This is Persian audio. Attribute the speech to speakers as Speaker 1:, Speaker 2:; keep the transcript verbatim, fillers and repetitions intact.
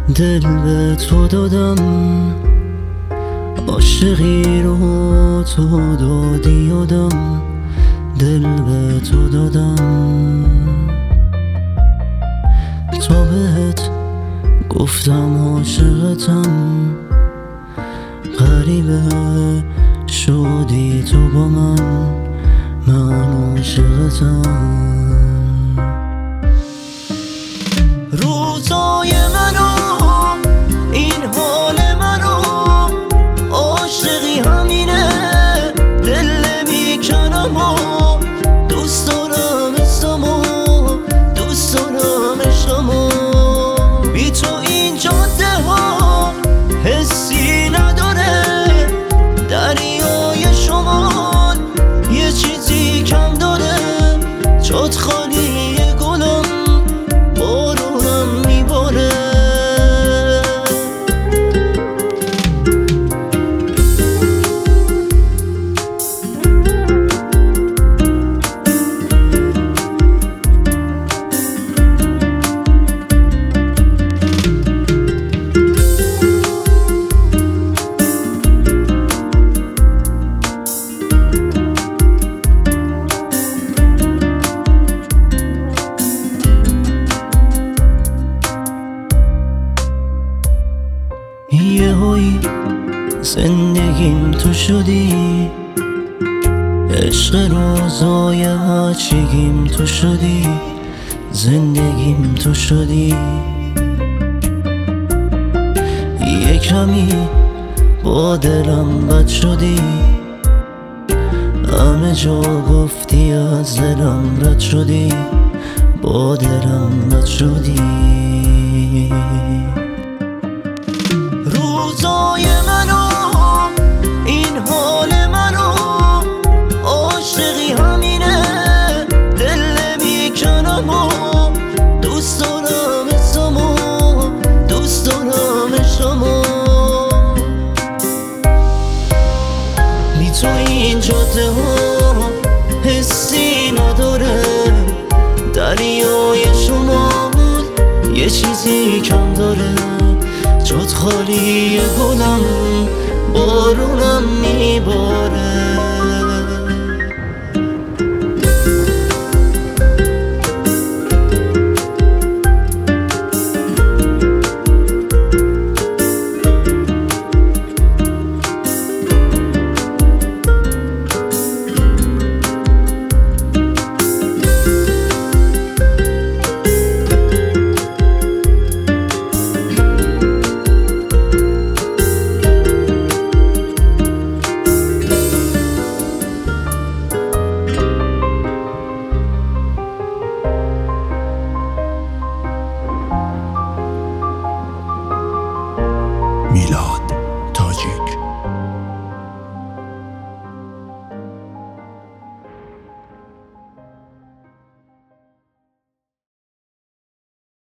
Speaker 1: دل به تو دادم، عاشقی رو تو دادی یادم، دل به تو دادم. تا بهت گفتم عاشقتم، غریبه شدی تو با من، من عاشقتم. روزای منو، این حال منو، عاشقی همینه، دل نمیکنم و دوست دارم اسمو، دوست دارم عشقمو. بی تو این جاده ها حسی نداره، دریای شمال یه چیزی کم داره، جات خالی گلم، بارونم میباره. یه هایی زندگیم تو شدی، عشق روزای بچگیم تو شدی، زندگیم تو شدی. یه کمی با دلم بد شدی، همه جا گفتی از دلم رد شدی، با دلم بد شدی. روزای منو، این حال منو، عاشقی همینه، دل نمیکنم و دوست دارم اسمو، دوست دارم عشقمو. بی تو این جاده ها حسی نداره، دریای شمال یه چیزی کم داره، جات خالی گلم، بارونم میباره.
Speaker 2: میلاد.